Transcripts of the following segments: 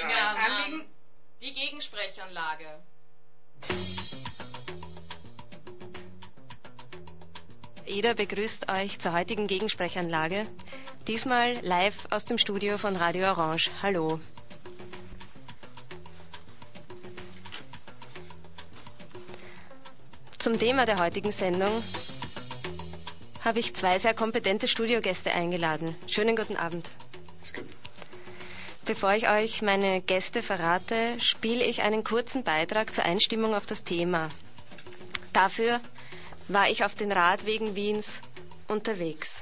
Anliegen? Die Gegensprechanlage. Ida begrüßt euch zur heutigen Gegensprechanlage. Diesmal live aus dem Studio von Radio Orange. Hallo. Zum Thema der heutigen Sendung habe ich zwei sehr kompetente Studiogäste eingeladen. Schönen guten Abend. Ist gut. Bevor ich euch meine Gäste verrate, spiele ich einen kurzen Beitrag zur Einstimmung auf das Thema. Dafür war ich auf den Radwegen Wiens unterwegs.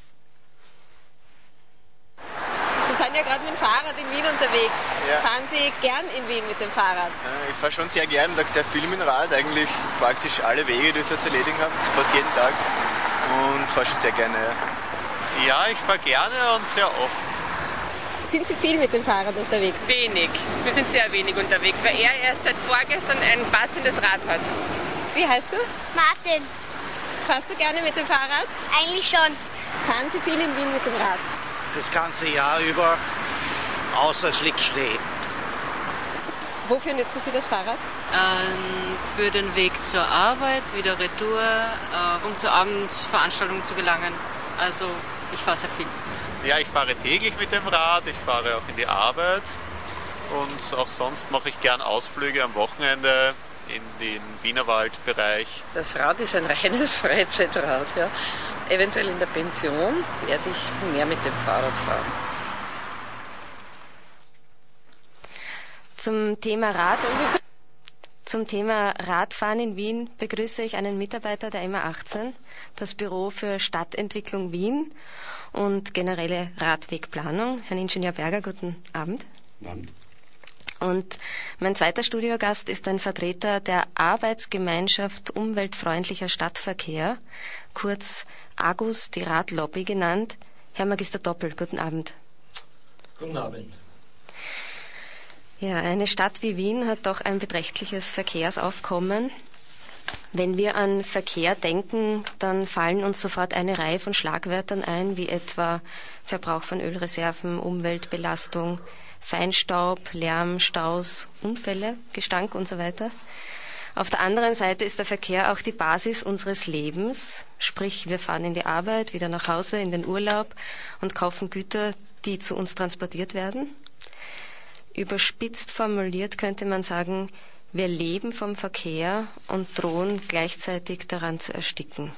Sie sind ja gerade mit dem Fahrrad in Wien unterwegs. Ja. Fahren Sie gern in Wien mit dem Fahrrad? Ich fahre schon sehr gern, da sehr viel mit dem Rad, eigentlich praktisch alle Wege, die ich so zu erledigen habe, fast jeden Tag. Und fahre schon sehr gerne. Ja, ich fahre gerne und sehr oft. Sind Sie viel mit dem Fahrrad unterwegs? Wenig. Wir sind sehr wenig unterwegs, weil er erst seit vorgestern ein passendes Rad hat. Wie heißt du? Martin, Fährst du gerne mit dem Fahrrad? eigentlich schon. Fahren Sie viel in Wien mit dem Rad? Das ganze Jahr über, außer es liegt Schnee. Wofür nutzen Sie das Fahrrad? Für den Weg zur Arbeit, wieder Retour, um zur Abendveranstaltung zu gelangen. Also ich fahre sehr viel. Ja, ich fahre täglich mit dem Rad, ich fahre auch in die Arbeit und auch sonst mache ich gern Ausflüge am Wochenende in den Wienerwaldbereich. Das Rad ist ein reines Freizeitrad. Ja. Eventuell in der Pension werde ich mehr mit dem Fahrrad fahren. Zum Thema Radfahren in Wien begrüße ich einen Mitarbeiter der MA 18, das Büro für Stadtentwicklung Wien und generelle Radwegplanung, Herrn Ingenieur Berger. Guten Abend. Guten Abend. Und mein zweiter Studiogast ist ein Vertreter der Arbeitsgemeinschaft Umweltfreundlicher Stadtverkehr, kurz AGUS, die Radlobby genannt, Herr Magister Doppel. Guten Abend. Guten Abend. Ja, eine Stadt wie Wien hat doch ein beträchtliches Verkehrsaufkommen. Wenn wir an Verkehr denken, dann fallen uns sofort eine Reihe von Schlagwörtern ein, wie etwa Verbrauch von Ölreserven, Umweltbelastung, Feinstaub, Lärm, Staus, Unfälle, Gestank und so weiter. Auf der anderen Seite ist der Verkehr auch die Basis unseres Lebens, sprich wir fahren in die Arbeit, wieder nach Hause, in den Urlaub und kaufen Güter, die zu uns transportiert werden. Überspitzt formuliert könnte man sagen, wir leben vom Verkehr und drohen gleichzeitig daran zu ersticken.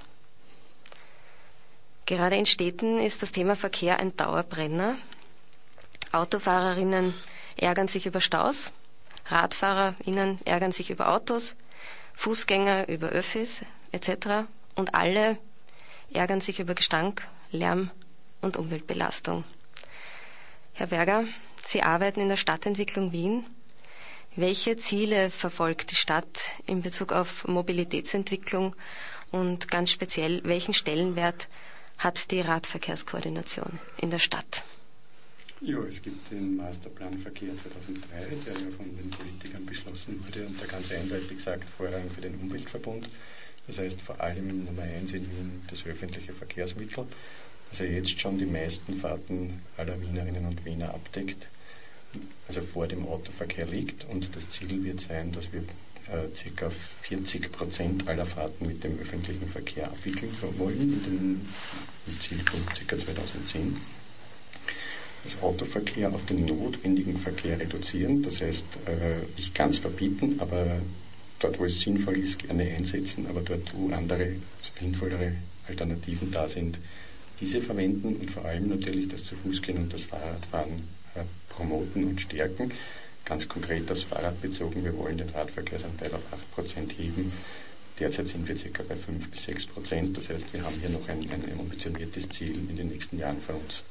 Gerade in Städten ist das Thema Verkehr ein Dauerbrenner. Autofahrerinnen ärgern sich über Staus, RadfahrerInnen ärgern sich über Autos, Fußgänger über Öffis etc. Und alle ärgern sich über Gestank, Lärm und Umweltbelastung. Herr Berger, Sie arbeiten in der Stadtentwicklung Wien. Welche Ziele verfolgt die Stadt in Bezug auf Mobilitätsentwicklung und ganz speziell, welchen Stellenwert hat die Radverkehrskoordination in der Stadt? Ja, es gibt den Masterplan Verkehr 2003, der ja von den Politikern beschlossen wurde und der ganz eindeutig sagt, Vorrang für den Umweltverbund. Das heißt vor allem Nummer 1 in Wien das öffentliche Verkehrsmittel, das ja jetzt schon die meisten Fahrten aller Wienerinnen und Wiener abdeckt, also vor dem Autoverkehr liegt, und das Ziel wird sein, dass wir ca. 40% aller Fahrten mit dem öffentlichen Verkehr abwickeln wollen, im Zielpunkt ca. 2010. Das Autoverkehr auf den notwendigen Verkehr reduzieren, das heißt nicht ganz verbieten, aber dort, wo es sinnvoll ist, gerne einsetzen, aber dort, wo andere sinnvollere Alternativen da sind, diese verwenden und vor allem natürlich das Zu-Fuß-Gehen und das Fahrradfahren promoten und stärken. Ganz konkret aufs Fahrrad bezogen, wir wollen den Radverkehrsanteil auf 8% heben. Derzeit sind wir ca. bei 5 bis 6%, das heißt, wir haben hier noch ein ambitioniertes Ziel in den nächsten Jahren vor uns.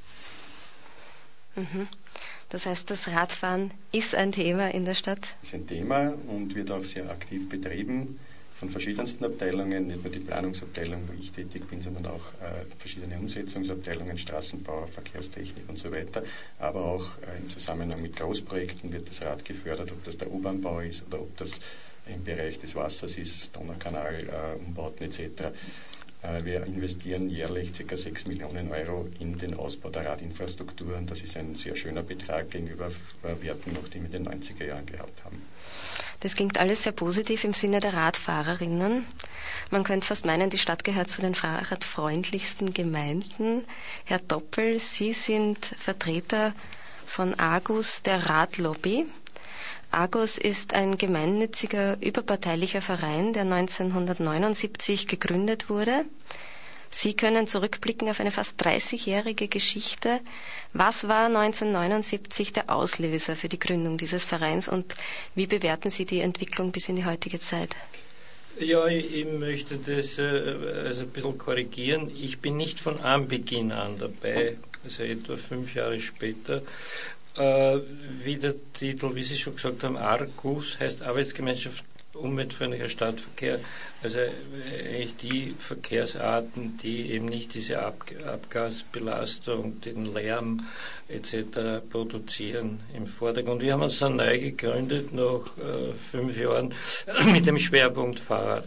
Das heißt, das Radfahren ist ein Thema in der Stadt? Ist ein Thema und wird auch sehr aktiv betrieben von verschiedensten Abteilungen, nicht nur die Planungsabteilung, wo ich tätig bin, sondern auch verschiedene Umsetzungsabteilungen, Straßenbau, Verkehrstechnik und so weiter. Aber auch im Zusammenhang mit Großprojekten wird das Rad gefördert, ob das der U-Bahn-Bau ist oder ob das im Bereich des Wassers ist, Donaukanal, Umbauten etc. Wir investieren jährlich ca. 6 Millionen Euro in den Ausbau der Radinfrastruktur und das ist ein sehr schöner Betrag gegenüber Werten, noch die wir in den 90er Jahren gehabt haben. Das klingt alles sehr positiv im Sinne der Radfahrerinnen. Man könnte fast meinen, die Stadt gehört zu den fahrradfreundlichsten Gemeinden. Herr Doppel, Sie sind Vertreter von Argus, der Radlobby. Argus ist ein gemeinnütziger, überparteilicher Verein, der 1979 gegründet wurde. Sie können zurückblicken auf eine fast 30-jährige Geschichte. Was war 1979 der Auslöser für die Gründung dieses Vereins und wie bewerten Sie die Entwicklung bis in die heutige Zeit? Ja, ich möchte das ein bisschen korrigieren. Ich bin nicht von Anbeginn an dabei, also etwa 5 Jahre später. Wie der Titel, wie Sie schon gesagt haben, Argus heißt Arbeitsgemeinschaft umweltfreundlicher Stadtverkehr, also eigentlich die Verkehrsarten, die eben nicht diese Abgasbelastung, den Lärm etc. produzieren im Vordergrund. Wir haben uns dann neu gegründet nach 5 Jahren mit dem Schwerpunkt Fahrrad.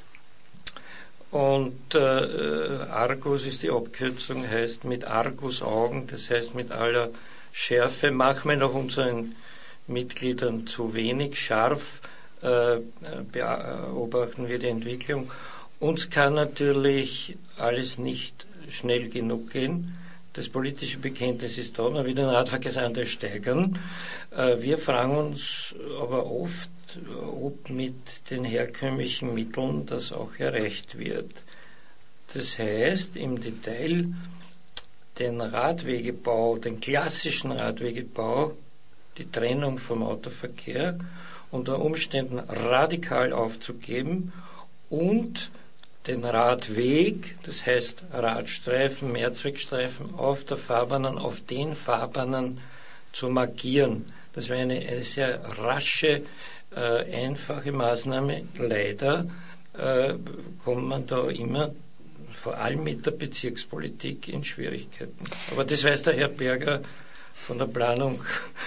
Und Argus ist die Abkürzung, heißt mit Argusaugen, das heißt mit aller Schärfe, machen wir unseren Mitgliedern zu wenig, scharf beobachten wir die Entwicklung. Uns kann natürlich alles nicht schnell genug gehen. Das politische Bekenntnis ist da, man will den Radverkehrsanteil steigern. Wir fragen uns aber oft, ob mit den herkömmlichen Mitteln das auch erreicht wird. Das heißt, im Detail den Radwegebau, den klassischen Radwegebau, die Trennung vom Autoverkehr unter Umständen radikal aufzugeben und den Radweg, das heißt Radstreifen, Mehrzweckstreifen auf den Fahrbahnen zu markieren. Das wäre eine sehr rasche, einfache Maßnahme. Leider kommt man da immer vor allem mit der Bezirkspolitik in Schwierigkeiten. Aber das weiß der Herr Berger von der Planung.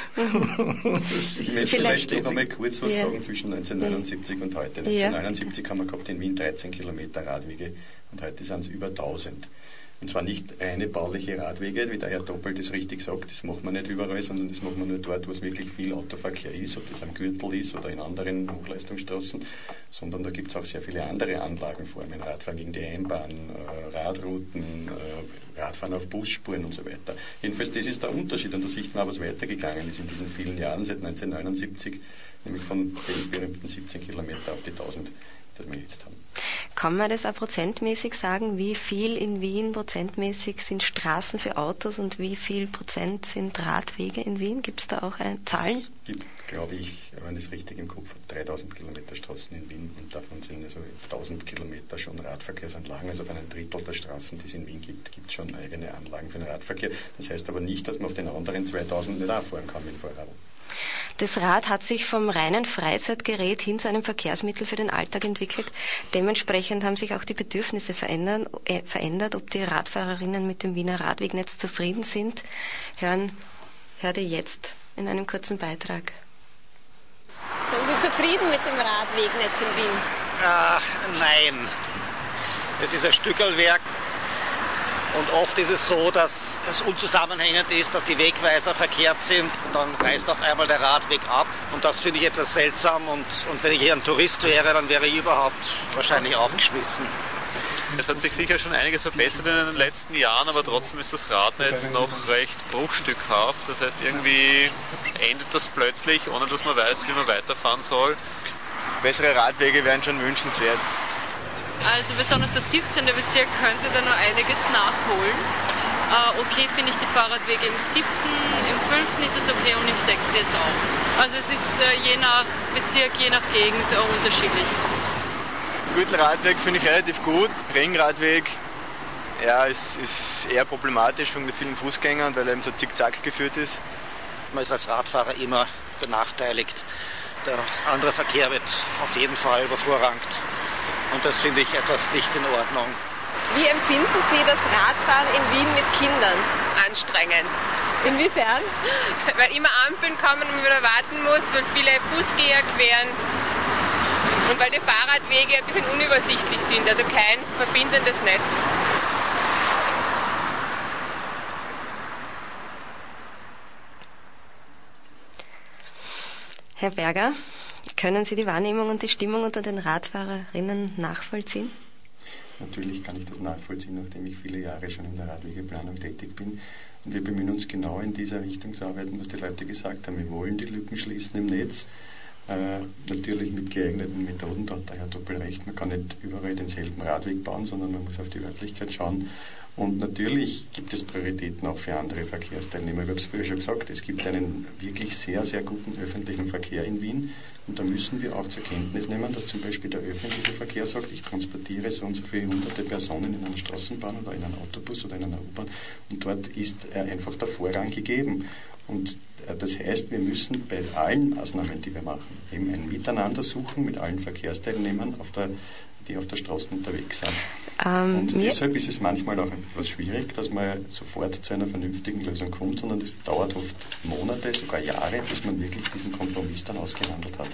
Ich möchte vielleicht noch mal kurz was sagen zwischen 1979 und heute. 1979 haben wir gehabt in Wien 13 Kilometer Radwege und heute sind es über 1000. Und zwar nicht reine bauliche Radwege, wie der Herr Doppel das richtig sagt, das macht man nicht überall, sondern das macht man nur dort, wo es wirklich viel Autoverkehr ist, ob das am Gürtel ist oder in anderen Hochleistungsstraßen, sondern da gibt es auch sehr viele andere Anlagenformen, Radfahren gegen die Einbahn, Radrouten, Radfahren auf Busspuren und so weiter. Jedenfalls, das ist der Unterschied und da sieht man, was weitergegangen ist in diesen vielen Jahren, seit 1979, nämlich von den berühmten 17 Kilometer auf die 1000, die wir jetzt haben. Kann man das auch prozentmäßig sagen, wie viel in Wien prozentmäßig sind Straßen für Autos und wie viel Prozent sind Radwege in Wien? Gibt es da auch Zahlen? Es gibt, glaube ich, wenn ich es richtig im Kopf habe, 3000 Kilometer Straßen in Wien und davon sind also 1000 Kilometer schon Radverkehrsanlagen. Also auf einem Drittel der Straßen, die es in Wien gibt, gibt es schon eigene Anlagen für den Radverkehr. Das heißt aber nicht, dass man auf den anderen 2000 nicht auch fahren kann mit dem Fahrrad. Das Rad hat sich vom reinen Freizeitgerät hin zu einem Verkehrsmittel für den Alltag entwickelt. Dementsprechend haben sich auch die Bedürfnisse verändert. Ob die Radfahrerinnen mit dem Wiener Radwegnetz zufrieden sind, hört ihr jetzt in einem kurzen Beitrag. Sind Sie zufrieden mit dem Radwegnetz in Wien? Nein. Es ist ein Stückelwerk. Und oft ist es so, dass es unzusammenhängend ist, dass die Wegweiser verkehrt sind. Und dann reißt auf einmal der Radweg ab. Und das finde ich etwas seltsam. Und wenn ich hier ein Tourist wäre, dann wäre ich überhaupt wahrscheinlich aufgeschmissen. Es hat sich sicher schon einiges verbessert in den letzten Jahren, aber trotzdem ist das Radnetz noch recht bruchstückhaft. Das heißt, irgendwie endet das plötzlich, ohne dass man weiß, wie man weiterfahren soll. Bessere Radwege wären schon wünschenswert. Also besonders der 17. Bezirk könnte da noch einiges nachholen. Okay finde ich die Fahrradwege im 7., im 5. ist es okay und im 6. jetzt auch. Also es ist je nach Bezirk, je nach Gegend unterschiedlich. Gürtelradweg finde ich relativ gut. Ringradweg, ja, ist eher problematisch von den vielen Fußgängern, weil er eben so zickzack geführt ist. Man ist als Radfahrer immer benachteiligt. Der andere Verkehr wird auf jeden Fall übervorrangt. Und das finde ich etwas nicht in Ordnung. Wie empfinden Sie das Radfahren in Wien mit Kindern? Anstrengend. Inwiefern? Weil immer Ampeln kommen und man wieder warten muss, weil viele Fußgänger queren. Und weil die Fahrradwege ein bisschen unübersichtlich sind, also kein verbindendes Netz. Herr Berger, können Sie die Wahrnehmung und die Stimmung unter den Radfahrerinnen nachvollziehen? Natürlich kann ich das nachvollziehen, nachdem ich viele Jahre schon in der Radwegeplanung tätig bin. Und wir bemühen uns genau in dieser Richtung zu arbeiten, was die Leute gesagt haben. Wir wollen die Lücken schließen im Netz, natürlich mit geeigneten Methoden. Da hat der Herr Doppel recht, man kann nicht überall denselben Radweg bauen, sondern man muss auf die Örtlichkeit schauen. Und natürlich gibt es Prioritäten auch für andere Verkehrsteilnehmer. Ich habe es früher schon gesagt, es gibt einen wirklich sehr, sehr guten öffentlichen Verkehr in Wien. Und da müssen wir auch zur Kenntnis nehmen, dass zum Beispiel der öffentliche Verkehr sagt, ich transportiere so und so viele hunderte Personen in einer Straßenbahn oder in einem Autobus oder in einer U-Bahn. Und dort ist einfach der Vorrang gegeben. Und das heißt, wir müssen bei allen Maßnahmen, die wir machen, eben ein Miteinander suchen mit allen Verkehrsteilnehmern, die auf der Straße unterwegs sind. Und deshalb ist es manchmal auch etwas schwierig, dass man sofort zu einer vernünftigen Lösung kommt, sondern es dauert oft Monate, sogar Jahre, bis man wirklich diesen Kompromiss dann ausgehandelt hat.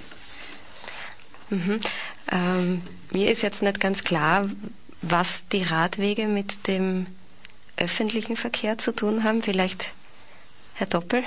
Mir ist jetzt nicht ganz klar, was die Radwege mit dem öffentlichen Verkehr zu tun haben. Vielleicht Herr Doppel?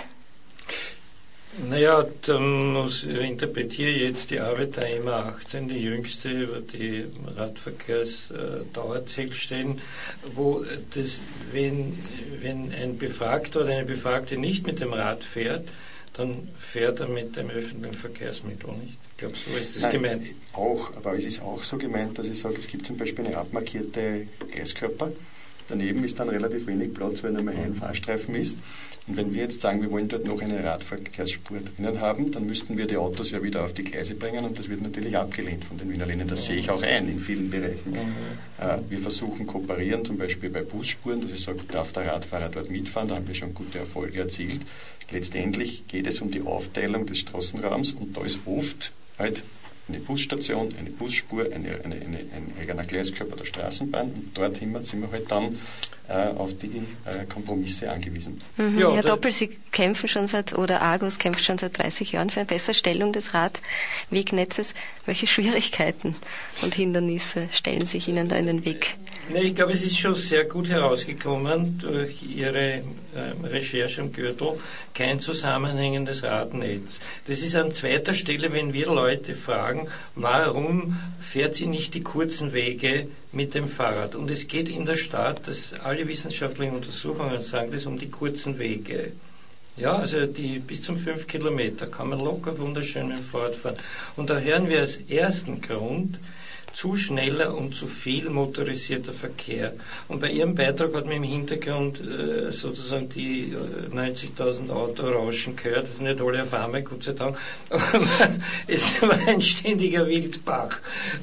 Naja, dann interpretiere ich jetzt die Arbeit der EMA 18, die jüngste über die Radverkehrsdauerzählstellen, wo das, wenn ein Befragter oder eine Befragte nicht mit dem Rad fährt, dann fährt er mit dem öffentlichen Verkehrsmittel, nicht? Ich glaube, so ist das gemeint. Auch, aber es ist auch so gemeint, dass ich sage, es gibt zum Beispiel eine abmarkierte Gleiskörper. Daneben ist dann relativ wenig Platz, weil nur mehr ein Fahrstreifen ist. Und wenn wir jetzt sagen, wir wollen dort noch eine Radverkehrsspur drinnen haben, dann müssten wir die Autos ja wieder auf die Gleise bringen und das wird natürlich abgelehnt von den Wienerlinien. Das sehe ich auch ein in vielen Bereichen. Wir versuchen kooperieren, zum Beispiel bei Busspuren, dass ich sage, darf der Radfahrer dort mitfahren, da haben wir schon gute Erfolge erzielt. Letztendlich geht es um die Aufteilung des Straßenraums und da ist oft halt eine Busstation, eine Busspur, ein eigener Gleiskörper der Straßenbahn und dorthin sind wir halt dann auf die Kompromisse angewiesen. Ja, Herr Doppel, Sie kämpfen schon oder Argus kämpft schon seit 30 Jahren für eine bessere Stellung des Radwegnetzes. Welche Schwierigkeiten und Hindernisse stellen sich Ihnen da in den Weg? Ich glaube, es ist schon sehr gut herausgekommen durch Ihre Recherche am Gürtel, kein zusammenhängendes Radnetz. Das ist an zweiter Stelle, wenn wir Leute fragen, warum fährt sie nicht die kurzen Wege mit dem Fahrrad? Und es geht in der Stadt, dass alle wissenschaftlichen Untersuchungen sagen, das um die kurzen Wege. Ja, also die bis zum 5 Kilometer kann man locker wunderschön mit dem Fahrrad fahren. Und da hören wir als ersten Grund, zu schneller und zu viel motorisierter Verkehr. Und bei Ihrem Beitrag hat man im Hintergrund sozusagen die 90.000 Autorauschen gehört. Das sind nicht alle auf einmal, Gott sei Dank. Aber es war ein ständiger Wildbach.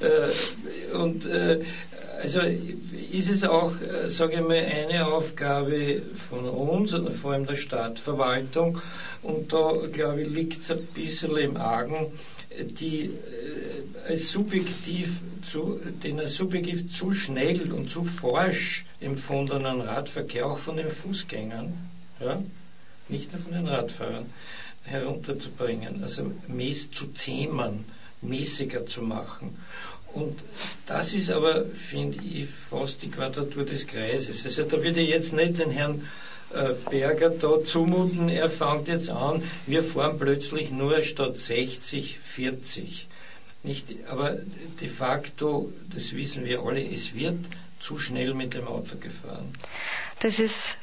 Also ist es auch, sage ich mal, eine Aufgabe von uns, und vor allem der Stadtverwaltung, und da, glaube ich, liegt es ein bisschen im Argen, den als subjektiv zu schnell und zu forsch empfundenen Radverkehr, auch von den Fußgängern, ja, nicht nur von den Radfahrern, herunterzubringen, also zu zähmen, mäßiger zu machen. Und das ist aber, finde ich, fast die Quadratur des Kreises. Also da würde ich jetzt nicht den Herrn Berger da zumuten, er fängt jetzt an, wir fahren plötzlich nur statt 60, 40. Nicht, aber de facto, das wissen wir alle, es wird zu schnell mit dem Auto gefahren. Das ist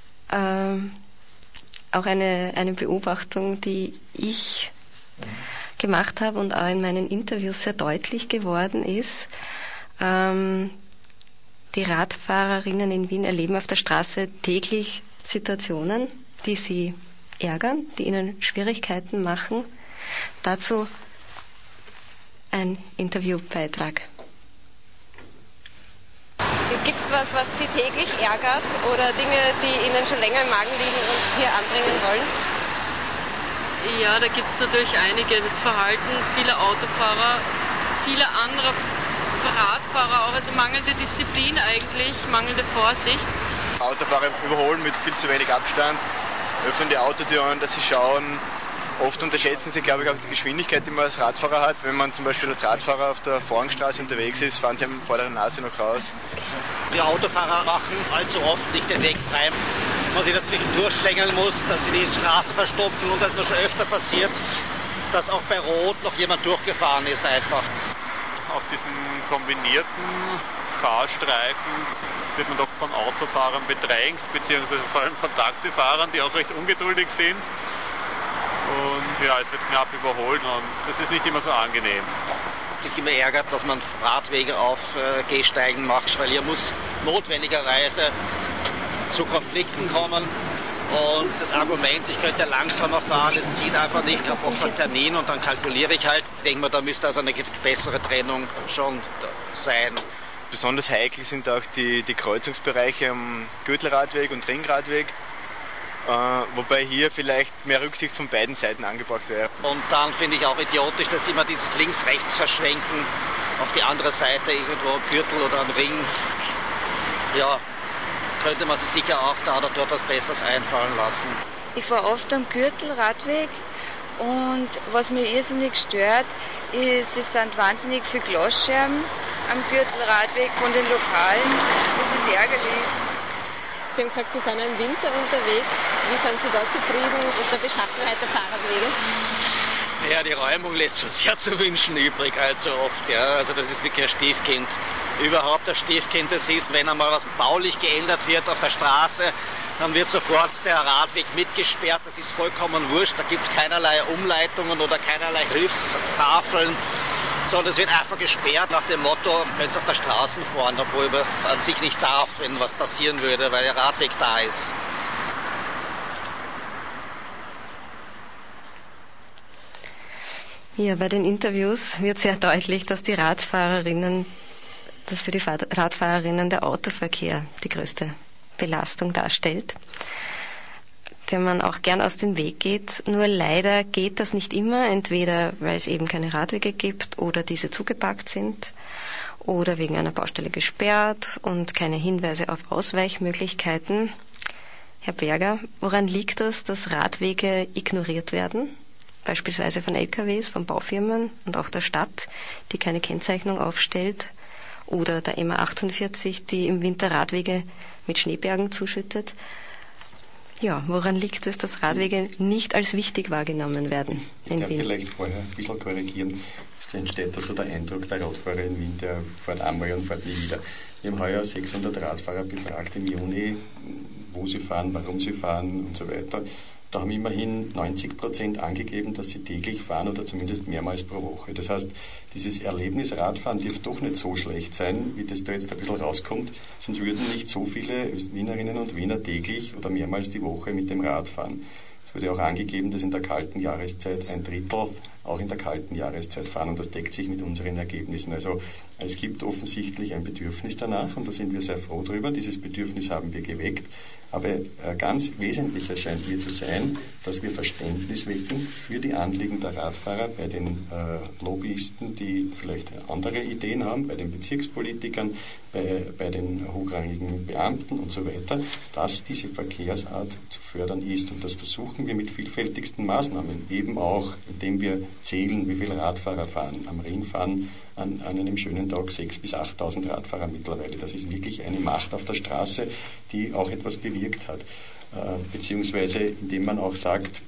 auch eine Beobachtung, die ich gemacht habe und auch in meinen Interviews sehr deutlich geworden ist. Die Radfahrerinnen in Wien erleben auf der Straße täglich Situationen, die sie ärgern, die ihnen Schwierigkeiten machen. Dazu ein Interviewbeitrag. Gibt es was Sie täglich ärgert oder Dinge, die Ihnen schon länger im Magen liegen und hier anbringen wollen? Ja, da gibt es natürlich einige. Das Verhalten vieler Autofahrer, vieler anderer Radfahrer auch, also mangelnde Disziplin eigentlich, mangelnde Vorsicht. Autofahrer überholen mit viel zu wenig Abstand, öffnen die Autotüren, dass sie schauen, Oft unterschätzen sie, glaube ich, auch die Geschwindigkeit, die man als Radfahrer hat. Wenn man zum Beispiel als Radfahrer auf der Vorrangstraße unterwegs ist, fahren sie am vor der Nase noch raus. Die Autofahrer machen allzu oft nicht den Weg frei. Man sich dazwischen durchschlängeln muss, dass sie die Straße verstopfen und dass mir schon öfter passiert, dass auch bei Rot noch jemand durchgefahren ist einfach. Auf diesen kombinierten Fahrstreifen wird man doch von Autofahrern bedrängt, beziehungsweise vor allem von Taxifahrern, die auch recht ungeduldig sind. Und ja, es wird knapp überholt und das ist nicht immer so angenehm. Mich immer ärgert, dass man Radwege auf Gehsteigen macht, weil hier muss notwendigerweise zu Konflikten kommen. Und das Argument, ich könnte langsamer fahren, es zieht einfach nicht, ich habe oft einen Termin und dann kalkuliere ich halt. Ich denke mal, da müsste also eine bessere Trennung schon sein. Besonders heikel sind auch die Kreuzungsbereiche am Gürtelradweg und Ringradweg. Wobei hier vielleicht mehr Rücksicht von beiden Seiten angebracht wäre. Und dann finde ich auch idiotisch, dass immer dieses Links-Rechts verschwenken auf die andere Seite, irgendwo am Gürtel oder am Ring. Ja, könnte man sich sicher auch da oder dort was Besseres einfallen lassen. Ich fahre oft am Gürtelradweg und was mir irrsinnig stört, ist, es sind wahnsinnig viele Glasscherben am Gürtelradweg von den Lokalen. Das ist ärgerlich. Sie haben gesagt, Sie sind im Winter unterwegs. Wie sind Sie da zufrieden mit der Beschaffenheit der Fahrradwege? Ja, die Räumung lässt schon sehr zu wünschen übrig, allzu oft. Ja. Also das ist wirklich ein Stiefkind. Überhaupt das Stiefkind, das ist, wenn einmal was baulich geändert wird auf der Straße, dann wird sofort der Radweg mitgesperrt. Das ist vollkommen wurscht. Da gibt es keinerlei Umleitungen oder keinerlei Hilfstafeln, sondern es wird einfach gesperrt nach dem Motto, man könnte es auf der Straße fahren, obwohl man es an sich nicht darf, wenn was passieren würde, weil der Radweg da ist. Ja, bei den Interviews wird sehr deutlich, dass für die Radfahrerinnen der Autoverkehr die größte Belastung darstellt, der man auch gern aus dem Weg geht. Nur leider geht das nicht immer, entweder weil es eben keine Radwege gibt oder diese zugepackt sind oder wegen einer Baustelle gesperrt und keine Hinweise auf Ausweichmöglichkeiten. Herr Berger, woran liegt das, dass Radwege ignoriert werden? Beispielsweise von LKWs, von Baufirmen und auch der Stadt, die keine Kennzeichnung aufstellt, oder der MA48, die im Winter Radwege mit Schneebergen zuschüttet. Ja, woran liegt es, dass Radwege nicht als wichtig wahrgenommen werden in Wien? Vielleicht vorher ein bisschen korrigieren. Es entsteht da so der Eindruck, der Radfahrer in Wien, der fährt einmal und fährt nie wieder. Wir haben heuer 600 Radfahrer befragt im Juni, wo sie fahren, warum sie fahren und so weiter. Da haben immerhin 90% angegeben, dass sie täglich fahren oder zumindest mehrmals pro Woche. Das heißt, dieses Erlebnis Radfahren dürfte doch nicht so schlecht sein, wie das da jetzt ein bisschen rauskommt. Sonst würden nicht so viele Wienerinnen und Wiener täglich oder mehrmals die Woche mit dem Rad fahren. Es wurde auch angegeben, dass in der kalten Jahreszeit 1/3 auch in der kalten Jahreszeit fahren und das deckt sich mit unseren Ergebnissen. Also es gibt offensichtlich ein Bedürfnis danach und da sind wir sehr froh drüber. Dieses Bedürfnis haben wir geweckt. Aber ganz wesentlich erscheint mir zu sein, dass wir Verständnis wecken für die Anliegen der Radfahrer bei den Lobbyisten, die vielleicht andere Ideen haben, bei den Bezirkspolitikern, bei den hochrangigen Beamten und so weiter, dass diese Verkehrsart zu fördern ist. Und das versuchen wir mit vielfältigsten Maßnahmen, eben auch, indem wir zählen, wie viele Radfahrer fahren. Am Ring fahren an einem schönen Tag 6.000 bis 8.000 Radfahrer mittlerweile. Das ist wirklich eine Macht auf der Straße, die auch etwas bewirkt hat. Beziehungsweise indem man auch sagt,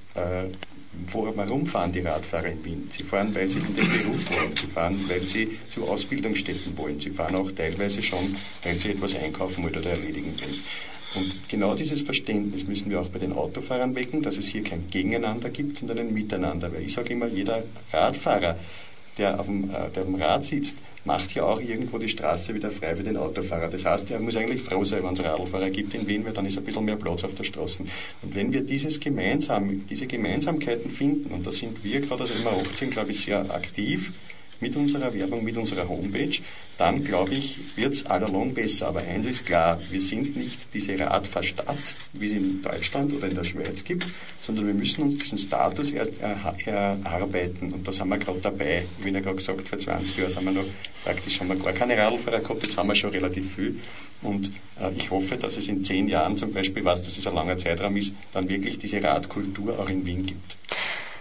warum fahren die Radfahrer in Wien? Sie fahren, weil sie in den Beruf wollen. Sie fahren, weil sie zu Ausbildungsstätten wollen. Sie fahren auch teilweise schon, weil sie etwas einkaufen wollen oder erledigen wollen. Und genau dieses Verständnis müssen wir auch bei den Autofahrern wecken, dass es hier kein Gegeneinander gibt, sondern ein Miteinander. Weil ich sage immer, jeder Radfahrer, der auf dem Rad sitzt, macht ja auch irgendwo die Straße wieder frei für den Autofahrer. Das heißt, er muss eigentlich froh sein, wenn es Radlfahrer gibt in Wien, weil dann ist ein bisschen mehr Platz auf der Straße. Und wenn wir diese Gemeinsamkeiten finden, und da sind wir gerade als MA18, glaube ich, sehr aktiv, mit unserer Werbung, mit unserer Homepage, dann, glaube ich, wird es allalong besser. Aber eins ist klar, wir sind nicht diese Radfahrstadt, wie es in Deutschland oder in der Schweiz gibt, sondern wir müssen uns diesen Status erst erarbeiten. Und da sind wir gerade dabei. Wie ich ja gerade gesagt, vor 20 Jahren haben wir gar keine Radlfahrer gehabt, jetzt haben wir schon relativ viel. Und ich hoffe, dass es in 10 Jahren zum Beispiel, was das ist ein langer Zeitraum ist, dann wirklich diese Radkultur auch in Wien gibt.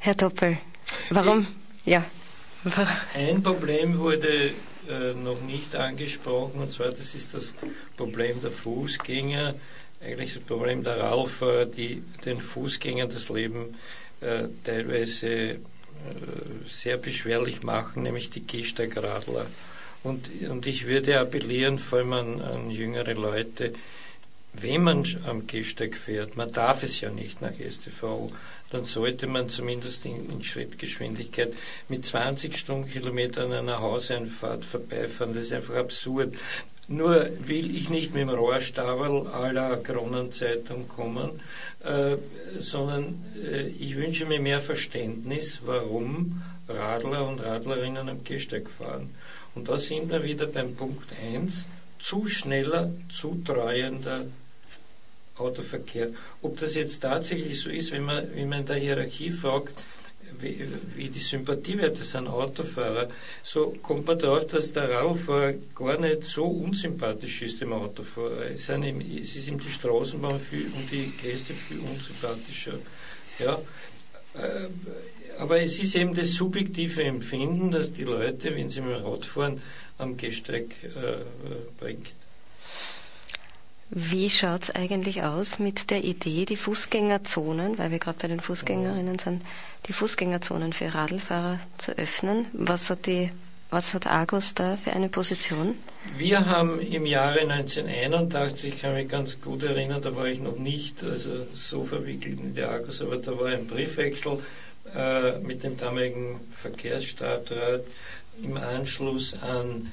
Herr Doppel, warum? Ein Problem wurde noch nicht angesprochen, und zwar das ist das Problem der Fußgänger, eigentlich das Problem der Radfahrer, die den Fußgängern das Leben teilweise sehr beschwerlich machen, nämlich die Gehsteigradler. Und ich würde appellieren, vor allem an jüngere Leute, wenn man am Gehsteig fährt, man darf es ja nicht nach StVO, dann sollte man zumindest in Schrittgeschwindigkeit mit 20 Stundenkilometern an einer Hauseinfahrt vorbeifahren. Das ist einfach absurd. Nur will ich nicht mit dem Rohrstawel à la Kronenzeitung kommen, sondern ich wünsche mir mehr Verständnis, warum Radler und Radlerinnen am Gehsteig fahren. Und da sind wir wieder beim Punkt 1, zu schneller, zu treuender Autoverkehr. Ob das jetzt tatsächlich so ist, wenn man in der Hierarchie fragt, wie die Sympathiewerte sind, Autofahrer, so kommt man darauf, dass der Radlfahrer gar nicht so unsympathisch ist, dem Autofahrer. Es ist ihm die Straßenbahn und die Gäste viel unsympathischer. Ja? Aber es ist eben das subjektive Empfinden, dass die Leute, wenn sie mit dem Rad fahren, am Gehsteig bringt. Wie schaut es eigentlich aus mit der Idee, die Fußgängerzonen, weil wir gerade bei den Fußgängerinnen sind, die Fußgängerzonen für Radlfahrer zu öffnen? Was hat Argus da für eine Position? Wir haben im Jahre 1981, ich kann mich ganz gut erinnern, da war ich noch nicht so verwickelt in die Argus, aber da war ein Briefwechsel mit dem damaligen Verkehrsstadtrat im Anschluss an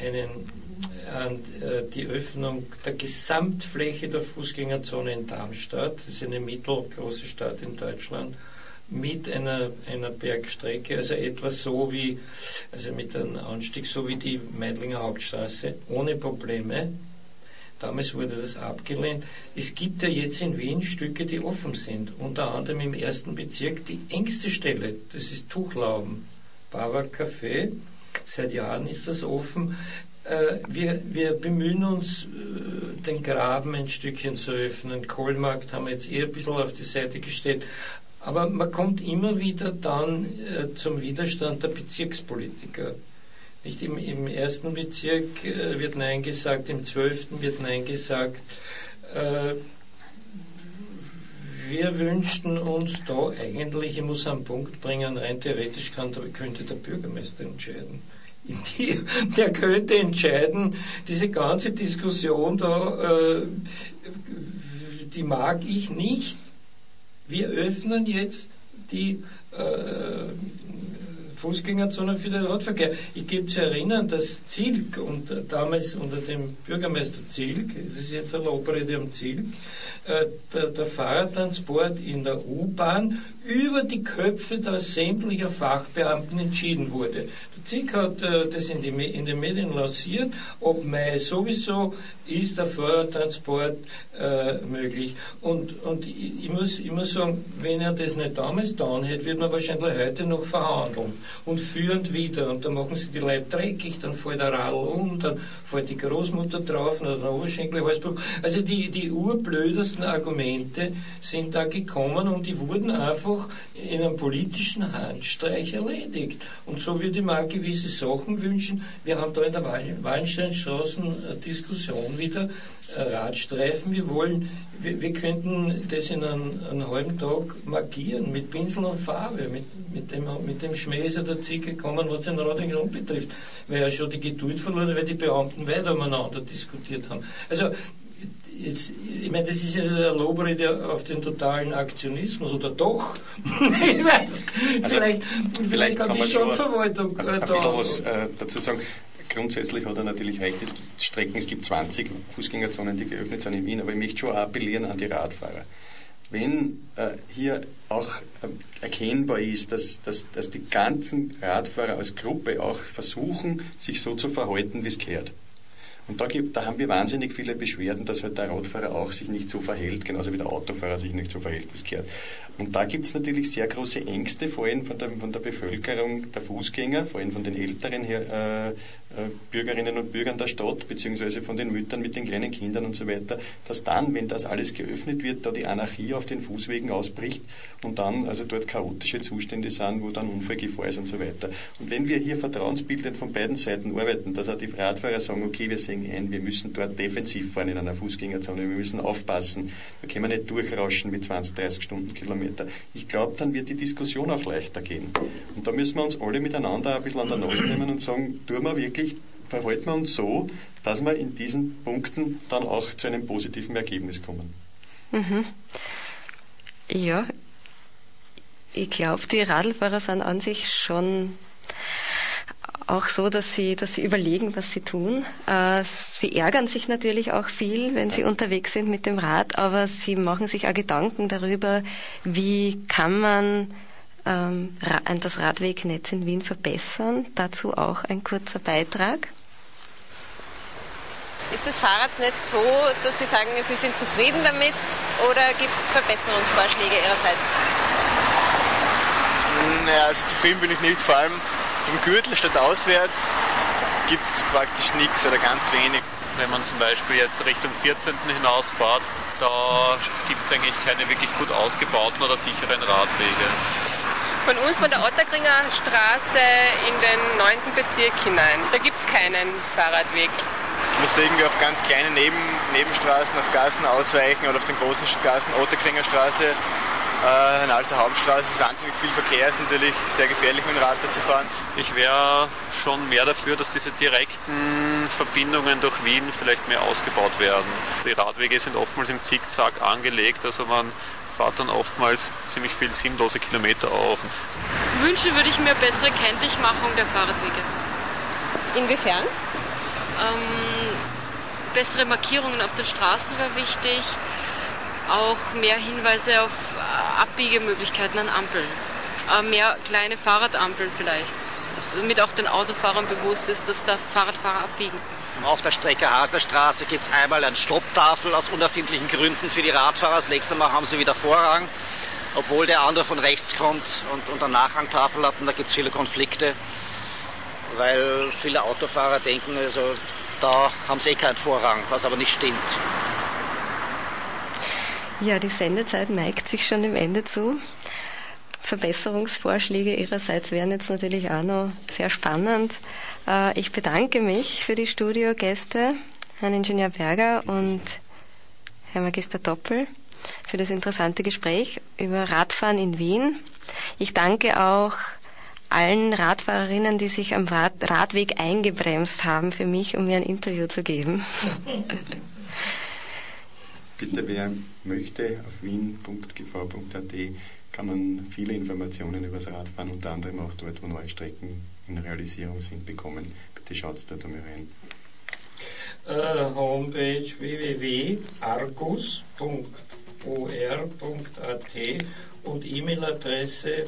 die Öffnung der Gesamtfläche der Fußgängerzone in Darmstadt, das ist eine mittelgroße Stadt in Deutschland, mit einer Bergstrecke, also etwas so wie, also mit einem Anstieg so wie die Meidlinger Hauptstraße, ohne Probleme. Damals wurde das abgelehnt. Es gibt ja jetzt in Wien Stücke, die offen sind, unter anderem im 1. Bezirk die engste Stelle, das ist Tuchlauben, Bawak Café. Seit Jahren ist das offen. Wir bemühen uns, den Graben ein Stückchen zu öffnen. Kohlmarkt haben wir jetzt eher ein bisschen auf die Seite gestellt. Aber man kommt immer wieder dann zum Widerstand der Bezirkspolitiker. Nicht im 1. Bezirk wird Nein gesagt, im 12. wird Nein gesagt. Wir wünschten uns da eigentlich, ich muss einen Punkt bringen, rein theoretisch könnte der Bürgermeister entscheiden. Der könnte entscheiden, diese ganze Diskussion da, die mag ich nicht. Wir öffnen jetzt die Fußgängerzone für den Radverkehr. Ich gebe zu erinnern, dass Zilk und damals unter dem Bürgermeister Zilk, es ist jetzt eine Lobrede am Zilk, der Fahrradtransport in der U-Bahn über die Köpfe der sämtlicher Fachbeamten entschieden wurde. Der Zilk hat das in den Medien lanciert, ob Mai sowieso ist der Fahrradtransport möglich. Und ich muss sagen, wenn er das nicht damals getan hätte, wird man wahrscheinlich heute noch verhandeln und führend wieder. Und dann machen sie die Leute dreckig, dann fällt der Radl um, dann fällt die Großmutter drauf oder der Oberschenkel, Halsbruch. Also die urblödesten Argumente sind da gekommen und die wurden einfach in einem politischen Handstreich erledigt. Und so würde ich mal gewisse Sachen wünschen. Wir haben da in der Wallensteinstraßen Diskussion wieder, Radstreifen. Wir könnten das in einem halben Tag markieren mit Pinsel und Farbe, mit dem Schmäh ist ja der Ziel gekommen, was den Radweg betrifft, weil er schon die Geduld verloren, weil die Beamten weiter umeinander diskutiert haben. Also jetzt, ich meine, das ist ja eine Lobrede auf den totalen Aktionismus, oder doch? Ich weiß, also, vielleicht kann die Stadtverwaltung ein bisschen was dazu sagen. Grundsätzlich hat er natürlich recht, es gibt Strecken, es gibt 20 Fußgängerzonen, die geöffnet sind in Wien, aber ich möchte schon appellieren an die Radfahrer. Wenn hier auch erkennbar ist, dass die ganzen Radfahrer als Gruppe auch versuchen, sich so zu verhalten, wie es gehört. Und da haben wir wahnsinnig viele Beschwerden, dass halt der Radfahrer auch sich nicht so verhält, genauso wie der Autofahrer sich nicht so verhält, wie es gehört. Und da gibt es natürlich sehr große Ängste, vor allem von der Bevölkerung, der Fußgänger, vor allem von den älteren Bürgerinnen und Bürgern der Stadt, beziehungsweise von den Müttern mit den kleinen Kindern und so weiter, dass dann, wenn das alles geöffnet wird, da die Anarchie auf den Fußwegen ausbricht und dann also dort chaotische Zustände sind, wo dann Unfallgefahr ist und so weiter. Und wenn wir hier vertrauensbildend von beiden Seiten arbeiten, dass auch die Radfahrer sagen, okay, wir sehen ein, wir müssen dort defensiv fahren in einer Fußgängerzone, wir müssen aufpassen, da können wir nicht durchrauschen mit 20, 30 Stundenkilometer. Ich glaube, dann wird die Diskussion auch leichter gehen. Und da müssen wir uns alle miteinander ein bisschen an der Nase nehmen und sagen, tun wir wirklich, verhalten wir uns so, dass wir in diesen Punkten dann auch zu einem positiven Ergebnis kommen. Mhm. Ja, ich glaube, die Radlfahrer sind an sich schon auch so, dass sie überlegen, was sie tun. Sie ärgern sich natürlich auch viel, wenn sie unterwegs sind mit dem Rad, aber sie machen sich auch Gedanken darüber, wie kann man das Radwegnetz in Wien verbessern. Dazu auch ein kurzer Beitrag. Ist das Fahrradnetz so, dass Sie sagen, Sie sind zufrieden damit oder gibt es Verbesserungsvorschläge Ihrerseits? Naja, also zufrieden bin ich nicht. Vor allem vom Gürtel statt auswärts gibt es praktisch nichts oder ganz wenig. Wenn man zum Beispiel jetzt Richtung 14. hinausfährt, da gibt es eigentlich keine wirklich gut ausgebauten oder sicheren Radwege. Von uns, von der Ottakringer Straße in den 9. Bezirk hinein, da gibt es keinen Fahrradweg. Du musst irgendwie auf ganz kleine Nebenstraßen, auf Gassen ausweichen oder auf den großen Gassen, Ottakringer Straße, eine alte Hauptstraße, ist wahnsinnig viel Verkehr, ist natürlich sehr gefährlich mit dem Rad da zu fahren. Ich wäre schon mehr dafür, dass diese direkten Verbindungen durch Wien vielleicht mehr ausgebaut werden. Die Radwege sind oftmals im Zickzack angelegt, also man fahrt dann oftmals ziemlich viel sinnlose Kilometer auf. Wünschen würde ich mir bessere Kenntlichmachung der Fahrradwege. Inwiefern? Bessere Markierungen auf den Straßen wäre wichtig. Auch mehr Hinweise auf Abbiegemöglichkeiten an Ampeln. Mehr kleine Fahrradampeln vielleicht. Damit auch den Autofahrern bewusst ist, dass da Fahrradfahrer abbiegen. Auf der Strecke Haselstraße gibt es einmal eine Stopptafel aus unerfindlichen Gründen für die Radfahrer. Das nächste Mal haben sie wieder Vorrang, obwohl der andere von rechts kommt und eine Nachrangtafel hat. Und da gibt es viele Konflikte, weil viele Autofahrer denken, also da haben sie keinen Vorrang, was aber nicht stimmt. Ja, die Sendezeit neigt sich schon dem Ende zu. Verbesserungsvorschläge Ihrerseits wären jetzt natürlich auch noch sehr spannend. Ich bedanke mich für die Studiogäste, Herrn Ingenieur Berger und Herr Magister Doppel, für das interessante Gespräch über Radfahren in Wien. Ich danke auch allen Radfahrerinnen, die sich am Radweg eingebremst haben für mich, um mir ein Interview zu geben. Bitte, wer möchte, auf wien.gv.at kann man viele Informationen über das Radfahren, unter anderem auch dort, wo neue Strecken in Realisierung sind, bekommen. Bitte schaut da mal rein. Homepage www.argus.or.at und E-Mail-Adresse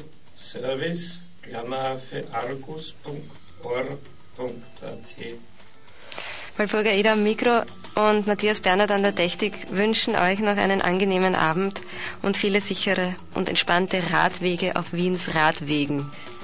service@argus.or.at. Walpurga Eder am Mikro und Matthias Bernhard an der Technik wünschen euch noch einen angenehmen Abend und viele sichere und entspannte Radwege auf Wiens Radwegen.